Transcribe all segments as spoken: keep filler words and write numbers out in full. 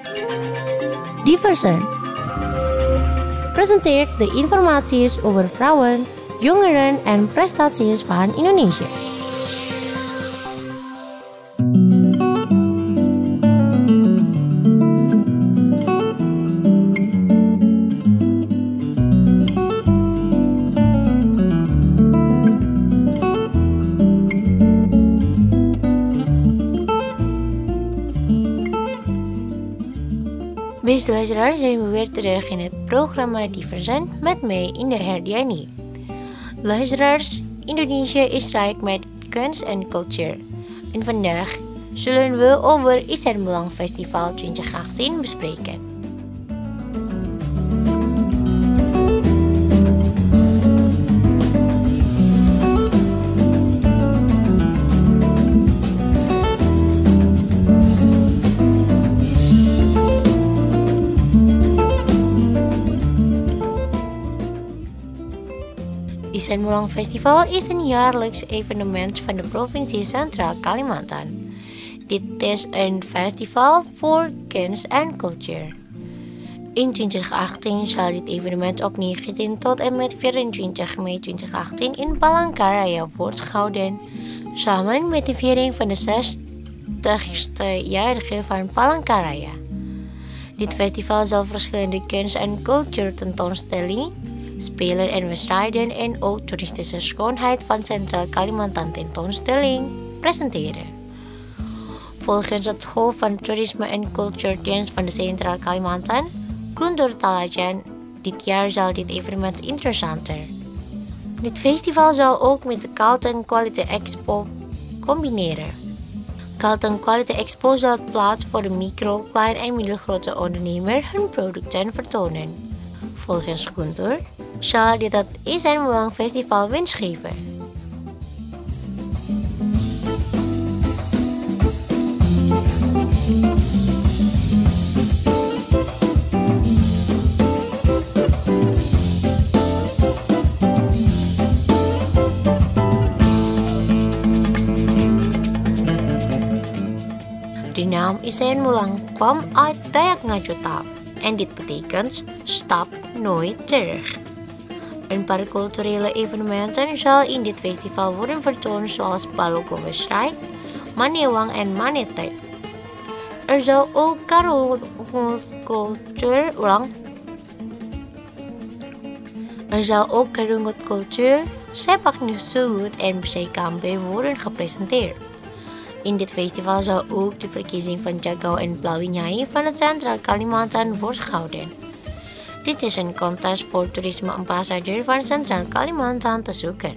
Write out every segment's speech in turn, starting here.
Diversen presenteert de informaties over vrouwen, jongeren en prestaties van Indonesië. Beste luisteraars, zijn we weer terug in het programma Diversen met mij, Indah Herdiani. Luisteraars, Indonesië is rijk met kunst en cultuur. En vandaag zullen we over Ihsan Moelang Festival twintig achttien bespreken. Ihsan Moelang Festival is een jaarlijks evenement van de provincie Centraal Kalimantan. Dit is een festival voor kunst en cultuur. In twintig achttien zal dit evenement op negentien tot en met vierentwintig mei twintig achttien in Palangkaraya wordt gehouden, samen met de viering van de zestigste jarige van Palangkaraya. Dit festival zal verschillende kunst- en cultuurtentoonstellingen, spelen en wedstrijden en ook toeristische schoonheid van Centraal Kalimantan tentoonstelling presenteren. Volgens het hoofd van Toerisme en Cultuurdienst van de Centraal Kalimantan, Guntur Talajan, dit jaar zal dit evenement interessanter. Dit festival zal ook met de Kalteng Quality Expo combineren. Kalteng Quality Expo zal plaats voor de micro, klein en middelgrote ondernemer hun producten vertonen. Volgens Guntur zal dit het Ihsan Moelang Festival winst geven. De naam Ihsan Moelang kwam uit Dayak Ngaju taal en dit betekent stap nooit terug. Een paar culturele evenementen zal in dit festival worden vertoond zoals Balogo-wedstrijd, Manewang en Manetek. Er zal ook karungutcultuur ulang. Er zal ook karungutcultuur, sepak nusugut en Bsekambe worden gepresenteerd. In dit festival zal ook de verkiezing van Jagau en Plawinyai van het Centraal Kalimantan worden gehouden. Dit is een contest voor toerisme-ambassadeur van Centraal Kalimantan te zoeken.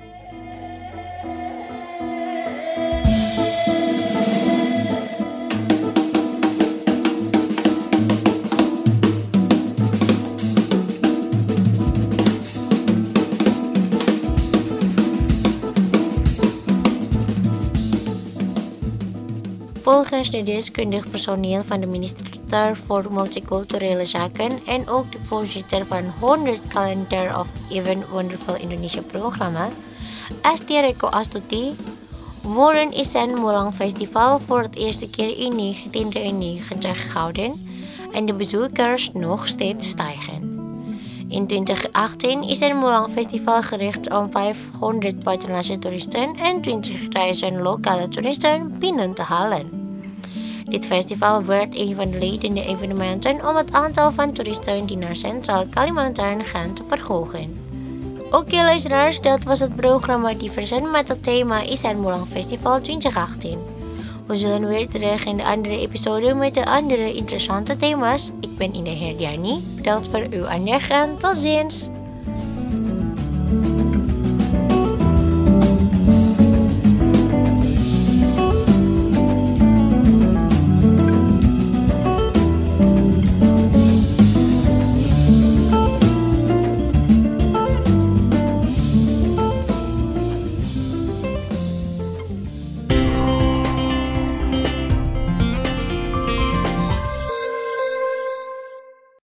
Volgens de deskundig personeel van de ministerie voor Multiculturele Zaken en ook de voorzitter van honderd Calendar of Event Wonderful Indonesia programma, Asti Reko Astuti, worden Ihsan Moelang Festival voor het eerste keer in negentien drieënnegentig gehouden en de bezoekers nog steeds stijgen. In twintig achttien is Ihsan Moelang Festival gericht om vijfhonderd buitenlandse toeristen en twintigduizend lokale toeristen binnen te halen. Dit festival werd een van de leidende evenementen om het aantal van toeristen die naar Centraal Kalimantan gaan te verhogen. Oké okay, luisteraars, dat was het programma Diversen met het thema Ihsan Moelang Festival twintig achttien. We zullen weer terug in de andere episode met de andere interessante thema's. Ik ben Indah Herdiani. Bedankt voor uw aandacht en tot ziens.